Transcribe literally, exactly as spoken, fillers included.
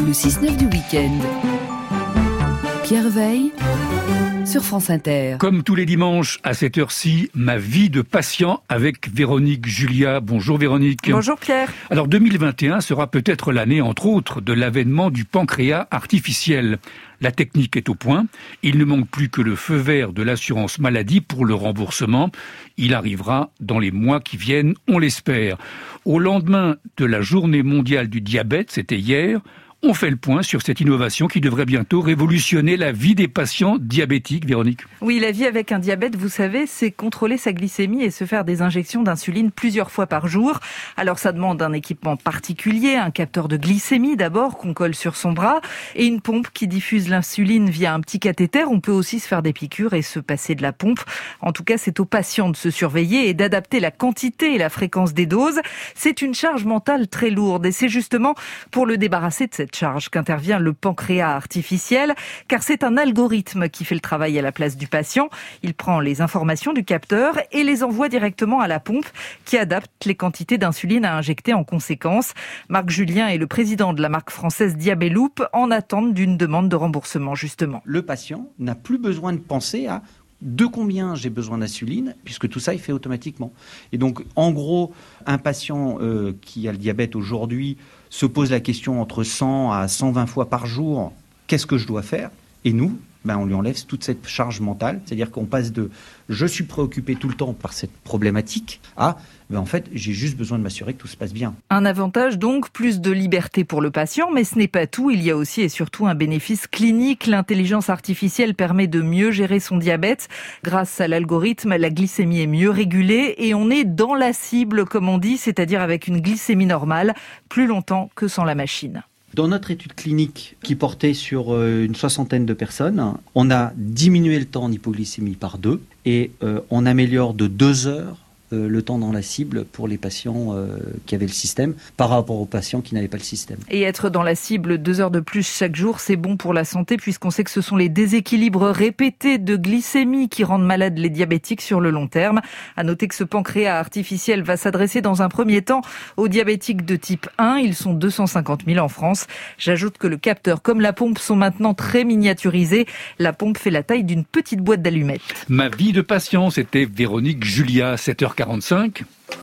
Le six neuf du week-end. Pierre Veille sur France Inter. Comme tous les dimanches à cette heure-ci, ma vie de patient avec Véronique Julia. Bonjour Véronique. Bonjour Pierre. Alors deux mille vingt et un sera peut-être l'année, entre autres, de l'avènement du pancréas artificiel. La technique est au point. Il ne manque plus que le feu vert de l'assurance maladie pour le remboursement. Il arrivera dans les mois qui viennent, on l'espère. Au lendemain de la journée mondiale du diabète, c'était hier, on fait le point sur cette innovation qui devrait bientôt révolutionner la vie des patients diabétiques, Véronique. Oui, la vie avec un diabète, vous savez, c'est contrôler sa glycémie et se faire des injections d'insuline plusieurs fois par jour. Alors ça demande un équipement particulier, un capteur de glycémie d'abord qu'on colle sur son bras et une pompe qui diffuse l'insuline via un petit cathéter. On peut aussi se faire des piqûres et se passer de la pompe. En tout cas, c'est aux patients de se surveiller et d'adapter la quantité et la fréquence des doses. C'est une charge mentale très lourde et c'est justement pour le débarrasser de cette charge qu'intervient le pancréas artificiel, car c'est un algorithme qui fait le travail à la place du patient. Il prend les informations du capteur et les envoie directement à la pompe qui adapte les quantités d'insuline à injecter en conséquence. Marc Julien est le président de la marque française Diabeloop en attente d'une demande de remboursement justement. Le patient n'a plus besoin de penser à de combien j'ai besoin d'insuline, puisque tout ça il fait automatiquement. Et donc en gros, un patient euh, qui a le diabète aujourd'hui se pose la question entre cent à cent vingt fois par jour, qu'est-ce que je dois faire ? Et nous, ben, on lui enlève toute cette charge mentale, c'est-à-dire qu'on passe de « je suis préoccupé tout le temps par cette problématique » à ben, « en fait, j'ai juste besoin de m'assurer que tout se passe bien ». Un avantage donc, plus de liberté pour le patient, mais ce n'est pas tout, il y a aussi et surtout un bénéfice clinique. L'intelligence artificielle permet de mieux gérer son diabète. Grâce à l'algorithme, la glycémie est mieux régulée et on est dans la cible, comme on dit, c'est-à-dire avec une glycémie normale, plus longtemps que sans la machine. Dans notre étude clinique qui portait sur une soixantaine de personnes, on a diminué le temps d'hypoglycémie par deux et euh, on améliore de deux heures euh, le temps dans la cible pour les patients euh, qui avaient le système par rapport aux patients qui n'avaient pas le système. Et être dans la cible deux heures de plus chaque jour, c'est bon pour la santé puisqu'on sait que ce sont les déséquilibres répétés de glycémie qui rendent malades les diabétiques sur le long terme. À noter que ce pancréas artificiel va s'adresser dans un premier temps aux diabétiques de type un. Ils sont deux cent cinquante mille en France. J'ajoute que le capteur comme la pompe sont maintenant très miniaturisés. La pompe fait la taille d'une petite boîte d'allumettes. Ma vie de patient, c'était Véronique Julia, sept heures quarante-cinq.